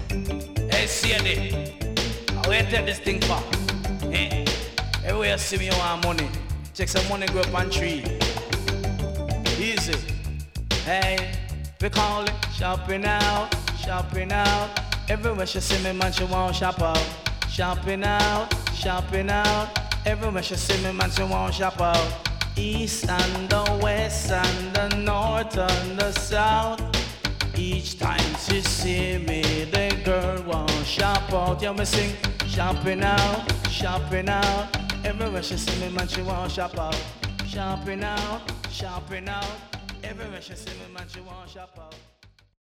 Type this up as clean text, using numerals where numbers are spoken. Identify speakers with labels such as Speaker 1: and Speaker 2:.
Speaker 1: Hey, see it. How you take this thing for? Eh? Everywhere you see me, you want money. Take some money, grow up on tree. Easy. Hey, we call it shopping out, shopping out. Everywhere she see me, man, she want shop out. Shopping out, shopping out. Everywhere she see me, man, she want shop out. East and the west and the north and the south. Each time she see me, the girl want shop out. Yeah, me sing shopping out, shopping out. Everywhere she see me, man, she want shop out. Shopping out, shopping out. Everywhere she see me, man, she want shop out.